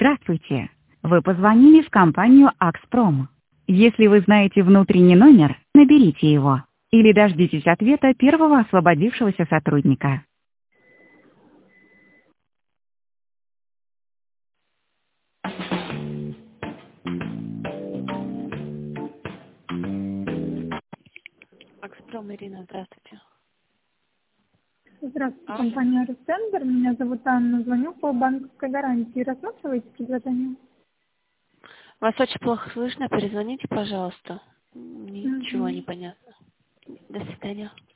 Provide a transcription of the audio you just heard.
Здравствуйте. Вы позвонили в компанию «Акспром». Если вы знаете внутренний номер, наберите его. Или дождитесь ответа первого освободившегося сотрудника. Акспром, Ирина, здравствуйте. Здравствуйте, компания «Ростендер». Меня зовут Анна. Звоню по банковской гарантии. Рассматриваете предложение? Вас очень плохо слышно. Перезвоните, пожалуйста. Ничего не понятно. До свидания.